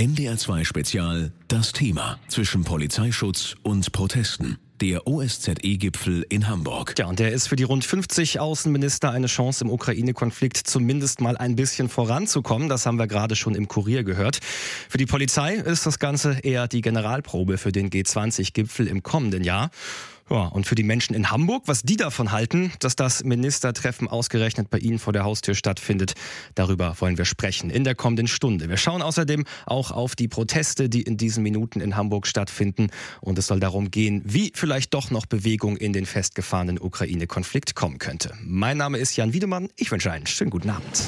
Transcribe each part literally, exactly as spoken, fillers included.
N D R zwei Spezial, das Thema zwischen Polizeischutz und Protesten. Der O S Z E-Gipfel in Hamburg. Ja, und der ist für die rund fünfzig Außenminister eine Chance, im Ukraine-Konflikt zumindest mal ein bisschen voranzukommen. Das haben wir gerade schon im Kurier gehört. Für die Polizei ist das Ganze eher die Generalprobe für den G zwanzig-Gipfel im kommenden Jahr. Ja, und für die Menschen in Hamburg, was die davon halten, dass das Ministertreffen ausgerechnet bei ihnen vor der Haustür stattfindet, darüber wollen wir sprechen in der kommenden Stunde. Wir schauen außerdem auch auf die Proteste, die in diesen Minuten in Hamburg stattfinden. Und es soll darum gehen, wie vielleicht doch noch Bewegung in den festgefahrenen Ukraine-Konflikt kommen könnte. Mein Name ist Jan Wiedemann. Ich wünsche einen schönen guten Abend.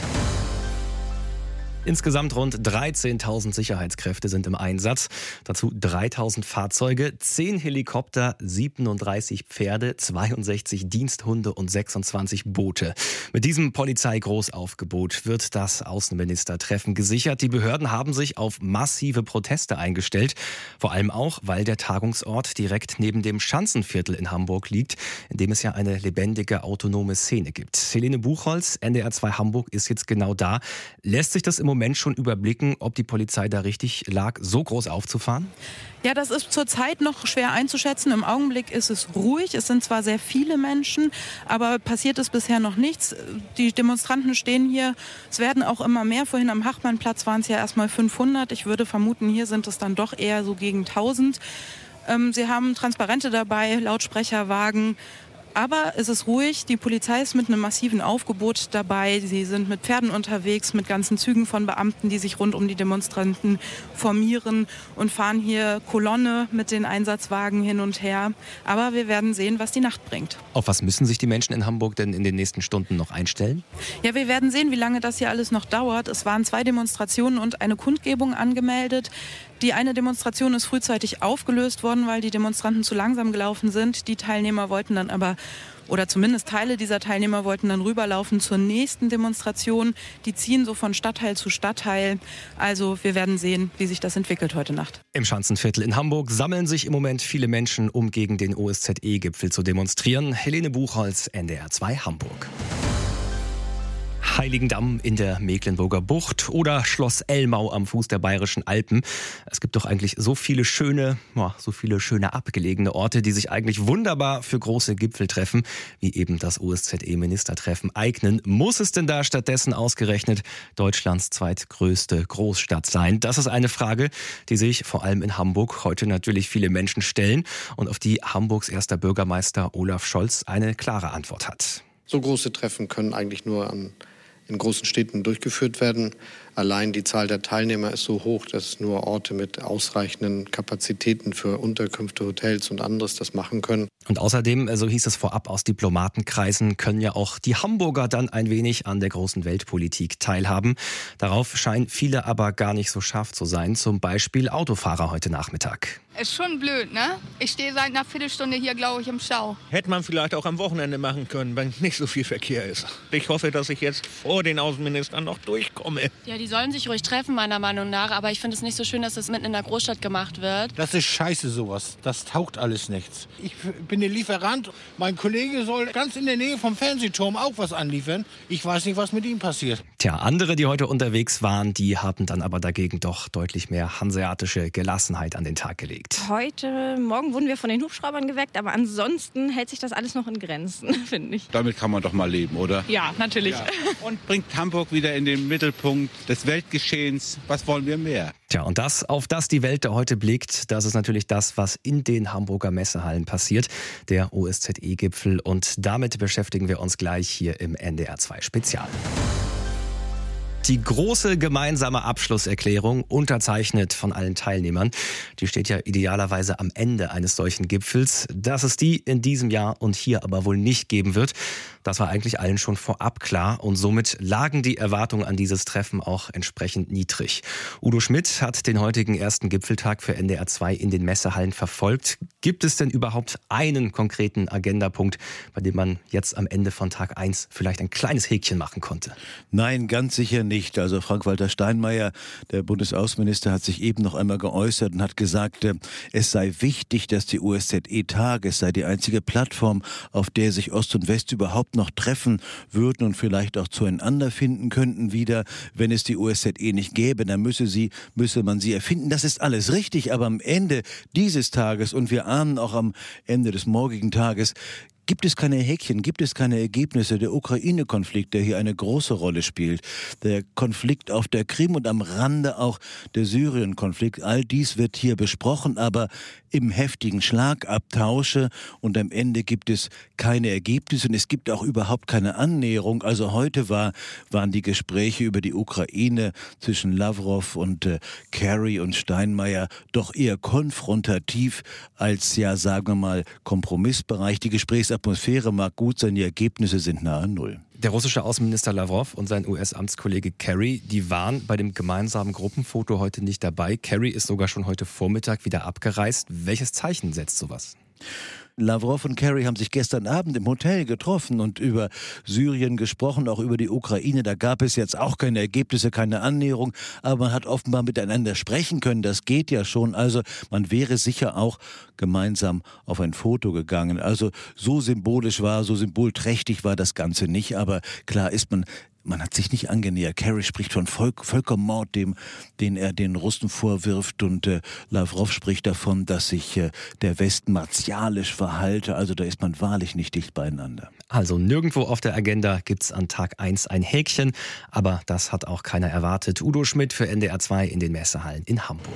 Insgesamt rund dreizehntausend Sicherheitskräfte sind im Einsatz. Dazu dreitausend Fahrzeuge, zehn Helikopter, siebenunddreißig Pferde, zweiundsechzig Diensthunde und sechsundzwanzig Boote. Mit diesem Polizeigroßaufgebot wird das Außenministertreffen gesichert. Die Behörden haben sich auf massive Proteste eingestellt. Vor allem auch, weil der Tagungsort direkt neben dem Schanzenviertel in Hamburg liegt, in dem es ja eine lebendige autonome Szene gibt. Helene Buchholz, N D R zwei Hamburg, ist jetzt genau da. Lässt sich das im Moment schon überblicken, ob die Polizei da richtig lag, so groß aufzufahren? Ja, das ist zurzeit noch schwer einzuschätzen. Im Augenblick ist es ruhig. Es sind zwar sehr viele Menschen, aber passiert ist bisher noch nichts. Die Demonstranten stehen hier. Es werden auch immer mehr. Vorhin am Hachmannplatz waren es ja erstmal fünfhundert. Ich würde vermuten, hier sind es dann doch eher so gegen tausend. Ähm, sie haben Transparente dabei, Lautsprecherwagen. Aber es ist ruhig, die Polizei ist mit einem massiven Aufgebot dabei. Sie sind mit Pferden unterwegs, mit ganzen Zügen von Beamten, die sich rund um die Demonstranten formieren und fahren hier Kolonne mit den Einsatzwagen hin und her. Aber wir werden sehen, was die Nacht bringt. Auf was müssen sich die Menschen in Hamburg denn in den nächsten Stunden noch einstellen? Ja, wir werden sehen, wie lange das hier alles noch dauert. Es waren zwei Demonstrationen und eine Kundgebung angemeldet. Die eine Demonstration ist frühzeitig aufgelöst worden, weil die Demonstranten zu langsam gelaufen sind. Die Teilnehmer wollten dann aber, oder zumindest Teile dieser Teilnehmer wollten dann rüberlaufen zur nächsten Demonstration. Die ziehen so von Stadtteil zu Stadtteil. Also wir werden sehen, wie sich das entwickelt heute Nacht. Im Schanzenviertel in Hamburg sammeln sich im Moment viele Menschen, um gegen den O S Z E-Gipfel zu demonstrieren. Helene Buchholz, N D R zwei Hamburg. Heiligendamm in der Mecklenburger Bucht oder Schloss Elmau am Fuß der Bayerischen Alpen. Es gibt doch eigentlich so viele schöne, ja, so viele schöne abgelegene Orte, die sich eigentlich wunderbar für große Gipfeltreffen, wie eben das O S Z E-Ministertreffen, eignen. Muss es denn da stattdessen ausgerechnet Deutschlands zweitgrößte Großstadt sein? Das ist eine Frage, die sich vor allem in Hamburg heute natürlich viele Menschen stellen und auf die Hamburgs erster Bürgermeister Olaf Scholz eine klare Antwort hat. So große Treffen können eigentlich nur an in großen Städten durchgeführt werden. Allein die Zahl der Teilnehmer ist so hoch, dass nur Orte mit ausreichenden Kapazitäten für Unterkünfte, Hotels und anderes das machen können. Und außerdem, so hieß es vorab aus Diplomatenkreisen, können ja auch die Hamburger dann ein wenig an der großen Weltpolitik teilhaben. Darauf scheinen viele aber gar nicht so scharf zu sein, zum Beispiel Autofahrer heute Nachmittag. Ist schon blöd, ne? Ich stehe seit einer Viertelstunde hier, glaube ich, im Stau. Hätte man vielleicht auch am Wochenende machen können, wenn nicht so viel Verkehr ist. Ich hoffe, dass ich jetzt vor den Außenministern noch durchkomme. Ja, die sollen sich ruhig treffen, meiner Meinung nach. Aber ich finde es nicht so schön, dass das mitten in der Großstadt gemacht wird. Das ist scheiße, sowas. Das taugt alles nichts. Ich bin der Lieferant. Mein Kollege soll ganz in der Nähe vom Fernsehturm auch was anliefern. Ich weiß nicht, was mit ihm passiert. Tja, andere, die heute unterwegs waren, die haben dann aber dagegen doch deutlich mehr hanseatische Gelassenheit an den Tag gelegt. Heute Morgen wurden wir von den Hubschraubern geweckt, aber ansonsten hält sich das alles noch in Grenzen, finde ich. Damit kann man doch mal leben, oder? Ja, natürlich. Ja. Und bringt Hamburg wieder in den Mittelpunkt des Weltgeschehens. Was wollen wir mehr? Tja, und das, auf das die Welt da heute blickt, das ist natürlich das, was in den Hamburger Messehallen passiert, der O S Z E-Gipfel. Und damit beschäftigen wir uns gleich hier im N D R zwei Spezial. Die große gemeinsame Abschlusserklärung, unterzeichnet von allen Teilnehmern, die steht ja idealerweise am Ende eines solchen Gipfels. Dass es die in diesem Jahr und hier aber wohl nicht geben wird, das war eigentlich allen schon vorab klar. Und somit lagen die Erwartungen an dieses Treffen auch entsprechend niedrig. Udo Schmidt hat den heutigen ersten Gipfeltag für N D R zwei in den Messehallen verfolgt. Gibt es denn überhaupt einen konkreten Agendapunkt, bei dem man jetzt am Ende von Tag eins vielleicht ein kleines Häkchen machen konnte? Nein, ganz sicher nicht. nicht. Also Frank-Walter Steinmeier, der Bundesaußenminister, hat sich eben noch einmal geäußert und hat gesagt, es sei wichtig, dass die O S Z E tagt. Es sei die einzige Plattform, auf der sich Ost und West überhaupt noch treffen würden und vielleicht auch zueinander finden könnten wieder. Wenn es die O S Z E nicht gäbe, dann müsse sie, müsse man sie erfinden. Das ist alles richtig, aber am Ende dieses Tages, und wir ahnen auch am Ende des morgigen Tages, gibt es keine Häkchen, gibt es keine Ergebnisse. Der Ukraine-Konflikt, der hier eine große Rolle spielt, der Konflikt auf der Krim und am Rande auch der Syrien-Konflikt, all dies wird hier besprochen, aber im heftigen Schlagabtausche, und am Ende gibt es keine Ergebnisse und es gibt auch überhaupt keine Annäherung. Also heute war, waren die Gespräche über die Ukraine zwischen Lavrov und äh, Kerry und Steinmeier doch eher konfrontativ als, ja, sagen wir mal, Kompromissbereich. Die Gesprächsatmosphäre mag gut sein, die Ergebnisse sind nahe Null. Der russische Außenminister Lavrov und sein U S-Amtskollege Kerry, die waren bei dem gemeinsamen Gruppenfoto heute nicht dabei. Kerry ist sogar schon heute Vormittag wieder abgereist. Welches Zeichen setzt sowas? Lavrov und Kerry haben sich gestern Abend im Hotel getroffen und über Syrien gesprochen, auch über die Ukraine. Da gab es jetzt auch keine Ergebnisse, keine Annäherung, aber man hat offenbar miteinander sprechen können. Das geht ja schon. Also man wäre sicher auch gemeinsam auf ein Foto gegangen. Also so symbolisch war, so symbolträchtig war das Ganze nicht. Aber klar ist man, man hat sich nicht angenähert. Kerry spricht von Volk, Völkermord, dem, den er den Russen vorwirft, und äh, Lavrov spricht davon, dass sich äh, der Westen martialisch verhalte. Also da ist man wahrlich nicht dicht beieinander. Also nirgendwo auf der Agenda gibt's an Tag eins ein Häkchen, aber das hat auch keiner erwartet. Udo Schmidt für N D R zwei in den Messehallen in Hamburg.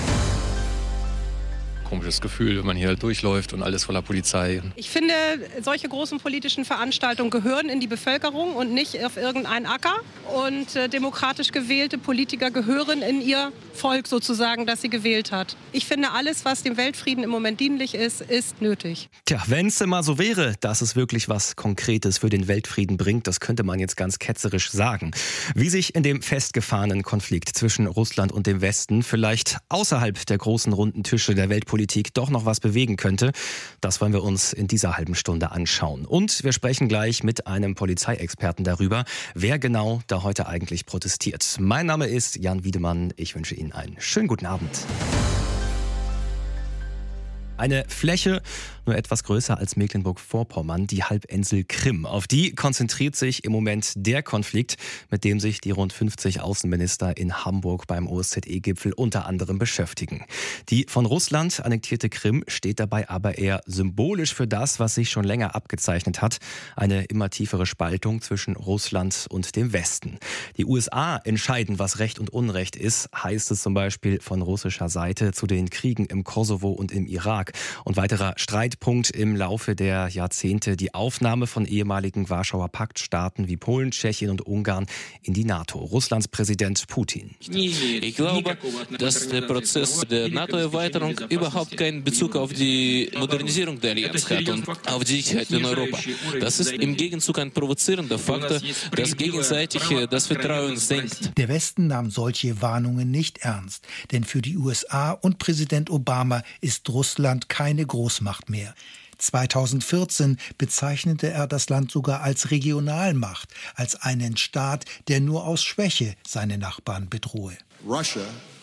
Komisches Gefühl, wenn man hier durchläuft und alles voller Polizei. Ich finde, solche großen politischen Veranstaltungen gehören in die Bevölkerung und nicht auf irgendeinen Acker. Und äh, demokratisch gewählte Politiker gehören in ihr Volk sozusagen, das sie gewählt hat. Ich finde, alles, was dem Weltfrieden im Moment dienlich ist, ist nötig. Tja, wenn es mal so wäre, dass es wirklich was Konkretes für den Weltfrieden bringt, das könnte man jetzt ganz ketzerisch sagen. Wie sich in dem festgefahrenen Konflikt zwischen Russland und dem Westen vielleicht außerhalb der großen runden Tische der Weltpolitik doch noch was bewegen könnte, das wollen wir uns in dieser halben Stunde anschauen. Und wir sprechen gleich mit einem Polizeiexperten darüber, wer genau da heute eigentlich protestiert. Mein Name ist Jan Wiedemann. Ich wünsche Ihnen einen schönen guten Abend. Eine Fläche nur etwas größer als Mecklenburg-Vorpommern, die Halbinsel Krim. Auf die konzentriert sich im Moment der Konflikt, mit dem sich die rund fünfzig Außenminister in Hamburg beim O S Z E-Gipfel unter anderem beschäftigen. Die von Russland annektierte Krim steht dabei aber eher symbolisch für das, was sich schon länger abgezeichnet hat. Eine immer tiefere Spaltung zwischen Russland und dem Westen. Die U S A entscheiden, was Recht und Unrecht ist, heißt es zum Beispiel von russischer Seite zu den Kriegen im Kosovo und im Irak. Und weiterer Streitpunkt im Laufe der Jahrzehnte die Aufnahme von ehemaligen Warschauer Paktstaaten wie Polen, Tschechien und Ungarn in die NATO. Russlands Präsident Putin. Ich glaube, dass der Prozess der NATO-Erweiterung überhaupt keinen Bezug auf die Modernisierung der Allianz hat und auf die Sicherheit in Europa. Das ist im Gegenzug ein provozierender Faktor, das gegenseitig das Vertrauen senkt. Der Westen nahm solche Warnungen nicht ernst, denn für die U S A und Präsident Obama ist Russland keine Großmacht mehr. zweitausendvierzehn bezeichnete er das Land sogar als Regionalmacht, als einen Staat, der nur aus Schwäche seine Nachbarn bedrohe. Russia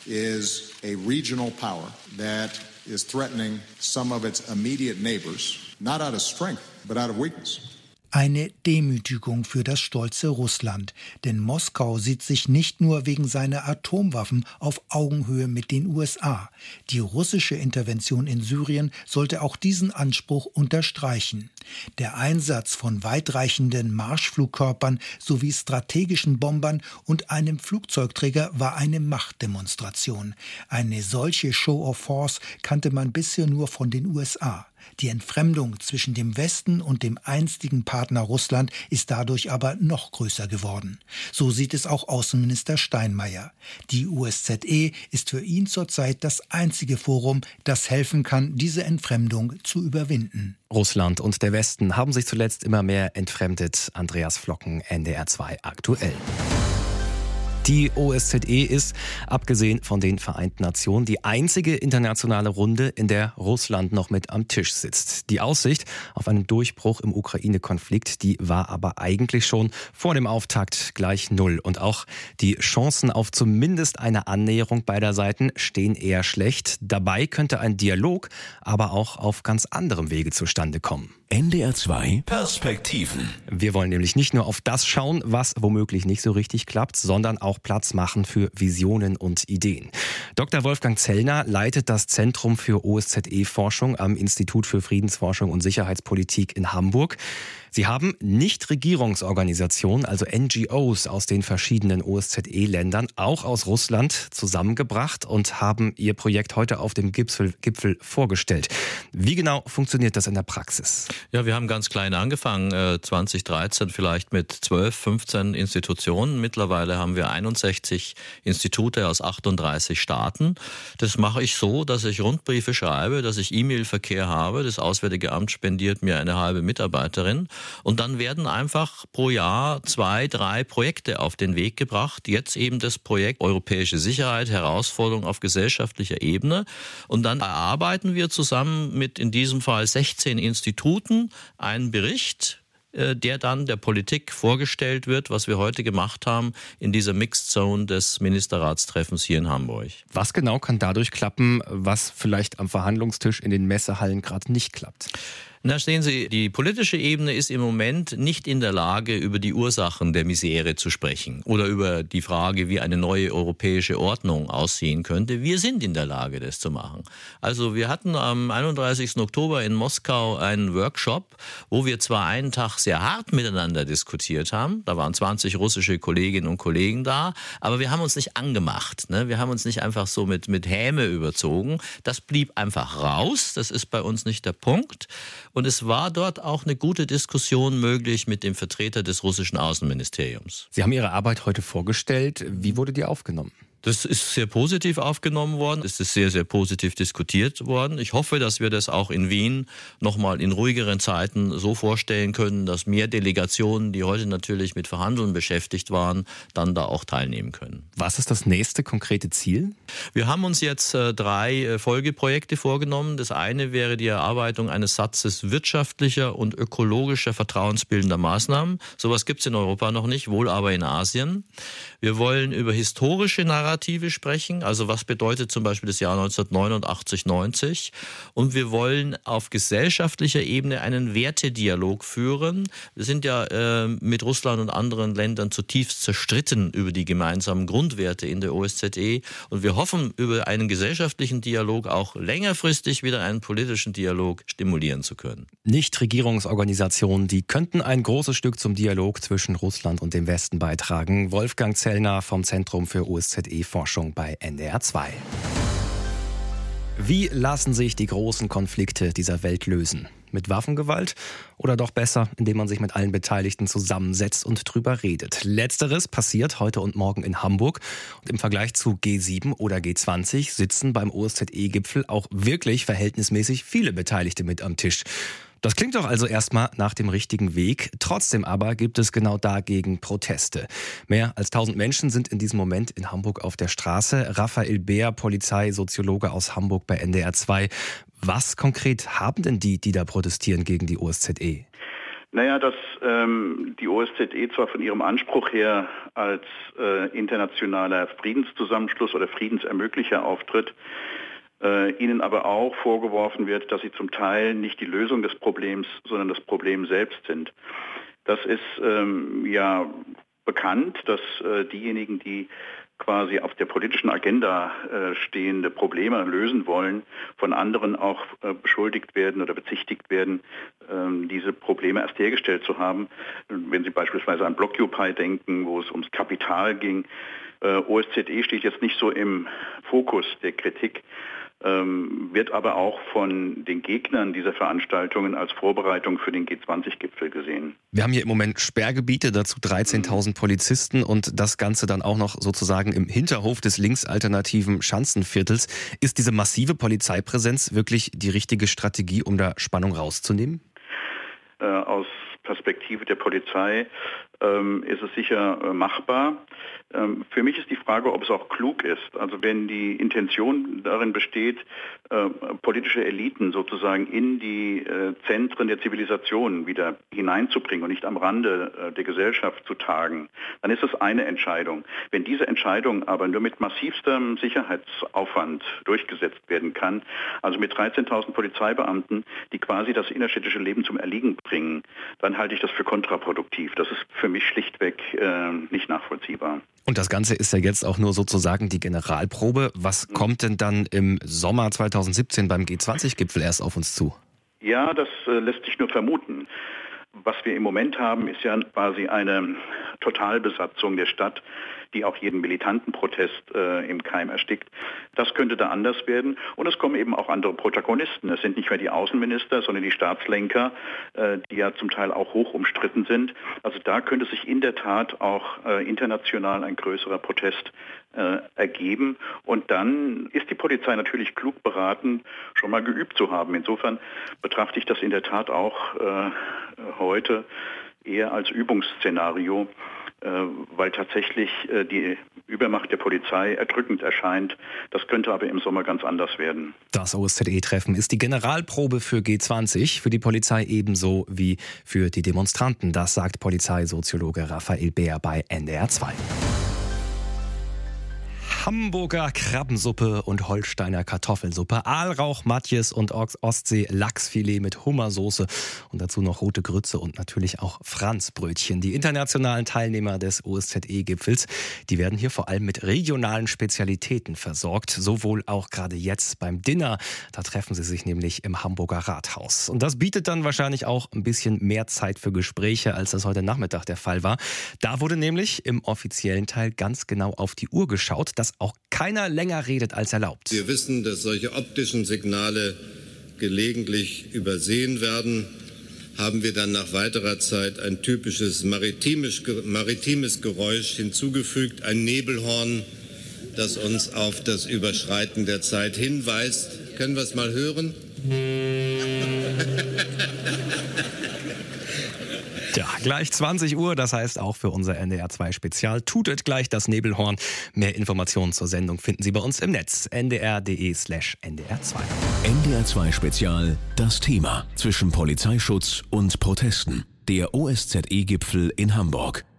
is a regional power that is threatening some of its immediate neighbors, not out of strength, but out of weakness. Eine Demütigung für das stolze Russland. Denn Moskau sieht sich nicht nur wegen seiner Atomwaffen auf Augenhöhe mit den U S A. Die russische Intervention in Syrien sollte auch diesen Anspruch unterstreichen. Der Einsatz von weitreichenden Marschflugkörpern sowie strategischen Bombern und einem Flugzeugträger war eine Machtdemonstration. Eine solche Show of Force kannte man bisher nur von den U S A. Die Entfremdung zwischen dem Westen und dem einstigen Partner Russland ist dadurch aber noch größer geworden. So sieht es auch Außenminister Steinmeier. Die O S Z E ist für ihn zurzeit das einzige Forum, das helfen kann, diese Entfremdung zu überwinden. Russland und der Westen haben sich zuletzt immer mehr entfremdet. Andreas Flocken, N D R zwei aktuell. Die O S Z E ist, abgesehen von den Vereinten Nationen, die einzige internationale Runde, in der Russland noch mit am Tisch sitzt. Die Aussicht auf einen Durchbruch im Ukraine-Konflikt, die war aber eigentlich schon vor dem Auftakt gleich null. Und auch die Chancen auf zumindest eine Annäherung beider Seiten stehen eher schlecht. Dabei könnte ein Dialog aber auch auf ganz anderem Wege zustande kommen. N D R zwei Perspektiven. Wir wollen nämlich nicht nur auf das schauen, was womöglich nicht so richtig klappt, sondern auch Platz machen für Visionen und Ideen. Doktor Wolfgang Zellner leitet das Zentrum für O S Z E-Forschung am Institut für Friedensforschung und Sicherheitspolitik in Hamburg. Sie haben Nichtregierungsorganisationen, also N G Os aus den verschiedenen O S Z E-Ländern, auch aus Russland, zusammengebracht und haben ihr Projekt heute auf dem Gipfel, Gipfel vorgestellt. Wie genau funktioniert das in der Praxis? Ja, wir haben ganz klein angefangen, äh, zwanzig dreizehn vielleicht mit zwölf, fünfzehn Institutionen. Mittlerweile haben wir einundsechzig Institute aus achtunddreißig Staaten. Das mache ich so, dass ich Rundbriefe schreibe, dass ich E-Mail-Verkehr habe. Das Auswärtige Amt spendiert mir eine halbe Mitarbeiterin. Und dann werden einfach pro Jahr zwei, drei Projekte auf den Weg gebracht. Jetzt eben das Projekt Europäische Sicherheit, Herausforderung auf gesellschaftlicher Ebene. Und dann erarbeiten wir zusammen mit in diesem Fall sechzehn Instituten einen Bericht, der dann der Politik vorgestellt wird, was wir heute gemacht haben in dieser Mixed Zone des Ministerratstreffens hier in Hamburg. Was genau kann dadurch klappen, was vielleicht am Verhandlungstisch in den Messehallen gerade nicht klappt? Na, sehen Sie, die politische Ebene ist im Moment nicht in der Lage, über die Ursachen der Misere zu sprechen oder über die Frage, wie eine neue europäische Ordnung aussehen könnte. Wir sind in der Lage, das zu machen. Also wir hatten am einunddreißigsten Oktober in Moskau einen Workshop, wo wir zwar einen Tag sehr hart miteinander diskutiert haben, da waren zwanzig russische Kolleginnen und Kollegen da, aber wir haben uns nicht angemacht, ne? Wir haben uns nicht einfach so mit, mit Häme überzogen. Das blieb einfach raus, das ist bei uns nicht der Punkt. Und es war dort auch eine gute Diskussion möglich mit dem Vertreter des russischen Außenministeriums. Sie haben Ihre Arbeit heute vorgestellt. Wie wurde die aufgenommen? Das ist sehr positiv aufgenommen worden. Es ist sehr, sehr positiv diskutiert worden. Ich hoffe, dass wir das auch in Wien nochmal in ruhigeren Zeiten so vorstellen können, dass mehr Delegationen, die heute natürlich mit Verhandeln beschäftigt waren, dann da auch teilnehmen können. Was ist das nächste konkrete Ziel? Wir haben uns jetzt äh, drei äh, Folgeprojekte vorgenommen. Das eine wäre die Erarbeitung eines Satzes wirtschaftlicher und ökologischer vertrauensbildender Maßnahmen. Sowas gibt es in Europa noch nicht, wohl aber in Asien. Wir wollen über historische Narrative sprechen, also was bedeutet zum Beispiel das Jahr neunzehnhundertneunundachtzig, neunzig. Und wir wollen auf gesellschaftlicher Ebene einen Wertedialog führen. Wir sind ja äh, mit Russland und anderen Ländern zutiefst zerstritten über die gemeinsamen Grundwerte in der O S Z E. Und wir hoffen, über einen gesellschaftlichen Dialog auch längerfristig wieder einen politischen Dialog stimulieren zu können. Nichtregierungsorganisationen, die könnten ein großes Stück zum Dialog zwischen Russland und dem Westen beitragen. Wolfgang Zellner vom Zentrum für O S Z E-Forschung bei N D R zwei. Wie lassen sich die großen Konflikte dieser Welt lösen? Mit Waffengewalt oder doch besser, indem man sich mit allen Beteiligten zusammensetzt und drüber redet? Letzteres passiert heute und morgen in Hamburg. Und im Vergleich zu G sieben oder G zwanzig sitzen beim O S Z E-Gipfel auch wirklich verhältnismäßig viele Beteiligte mit am Tisch. Das klingt doch also erstmal nach dem richtigen Weg. Trotzdem aber gibt es genau dagegen Proteste. Mehr als tausend Menschen sind in diesem Moment in Hamburg auf der Straße. Raphael Beer, Polizeisoziologe aus Hamburg bei N D R zwei. Was konkret haben denn die, die da protestieren gegen die O S Z E? Naja, dass ähm, die O S Z E zwar von ihrem Anspruch her als äh, internationaler Friedenszusammenschluss oder Friedensermöglicher auftritt, Äh, ihnen aber auch vorgeworfen wird, dass sie zum Teil nicht die Lösung des Problems, sondern das Problem selbst sind. Das ist ähm, ja bekannt, dass äh, diejenigen, die quasi auf der politischen Agenda äh, stehende Probleme lösen wollen, von anderen auch äh, beschuldigt werden oder bezichtigt werden, äh, diese Probleme erst hergestellt zu haben. Wenn Sie beispielsweise an Blockupy denken, wo es ums Kapital ging. Äh, O S Z E steht jetzt nicht so im Fokus der Kritik, Ähm, wird aber auch von den Gegnern dieser Veranstaltungen als Vorbereitung für den G zwanzig-Gipfel gesehen. Wir haben hier im Moment Sperrgebiete, dazu dreizehntausend Polizisten und das Ganze dann auch noch sozusagen im Hinterhof des linksalternativen Schanzenviertels. Ist diese massive Polizeipräsenz wirklich die richtige Strategie, um da Spannung rauszunehmen? Äh, aus Perspektive der Polizei ähm, ist es sicher äh, machbar. Ähm, für mich ist die Frage, ob es auch klug ist. Also wenn die Intention darin besteht, äh, politische Eliten sozusagen in die äh, Zentren der Zivilisation wieder hineinzubringen und nicht am Rande äh, der Gesellschaft zu tagen, dann ist das eine Entscheidung. Wenn diese Entscheidung aber nur mit massivstem Sicherheitsaufwand durchgesetzt werden kann, also mit dreizehntausend Polizeibeamten, die quasi das innerstädtische Leben zum Erliegen bringen, dann halte ich das für kontraproduktiv. Das ist für mich schlichtweg äh, nicht nachvollziehbar. Und das Ganze ist ja jetzt auch nur sozusagen die Generalprobe. Was mhm. kommt denn dann im Sommer zweitausendsiebzehn beim G zwanzig Gipfel erst auf uns zu? Ja, das äh, lässt sich nur vermuten. Was wir im Moment haben, ist ja quasi eine Totalbesatzung der Stadt, die auch jeden militanten Protest äh, im Keim erstickt. Das könnte da anders werden. Und es kommen eben auch andere Protagonisten. Es sind nicht mehr die Außenminister, sondern die Staatslenker, äh, die ja zum Teil auch hoch umstritten sind. Also da könnte sich in der Tat auch äh, international ein größerer Protest äh, ergeben. Und dann ist die Polizei natürlich klug beraten, schon mal geübt zu haben. Insofern betrachte ich das in der Tat auch äh, heute eher als Übungsszenario, weil tatsächlich die Übermacht der Polizei erdrückend erscheint. Das könnte aber im Sommer ganz anders werden. Das O S Z E-Treffen ist die Generalprobe für G zwanzig, für die Polizei ebenso wie für die Demonstranten. Das sagt Polizeisoziologe Raphael Beer bei N D R zwei. Hamburger Krabbensuppe und Holsteiner Kartoffelsuppe, Aalrauch, Matjes und Ostsee-Lachsfilet mit Hummersoße und dazu noch rote Grütze und natürlich auch Franzbrötchen. Die internationalen Teilnehmer des O S Z E-Gipfels, die werden hier vor allem mit regionalen Spezialitäten versorgt, sowohl auch gerade jetzt beim Dinner. Da treffen sie sich nämlich im Hamburger Rathaus. Und das bietet dann wahrscheinlich auch ein bisschen mehr Zeit für Gespräche, als das heute Nachmittag der Fall war. Da wurde nämlich im offiziellen Teil ganz genau auf die Uhr geschaut, dass auch keiner länger redet als erlaubt. Wir wissen, dass solche optischen Signale gelegentlich übersehen werden. Haben wir dann nach weiterer Zeit ein typisches maritimes, maritimes Geräusch hinzugefügt, ein Nebelhorn, das uns auf das Überschreiten der Zeit hinweist. Können wir es mal hören? Tja, gleich zwanzig Uhr, das heißt auch für unser N D R zwei Spezial. Tutet gleich das Nebelhorn. Mehr Informationen zur Sendung finden Sie bei uns im Netz. n d r punkt d e slash n d r zwei. N D R zwei Spezial, das Thema zwischen Polizeischutz und Protesten. Der O S Z E-Gipfel in Hamburg.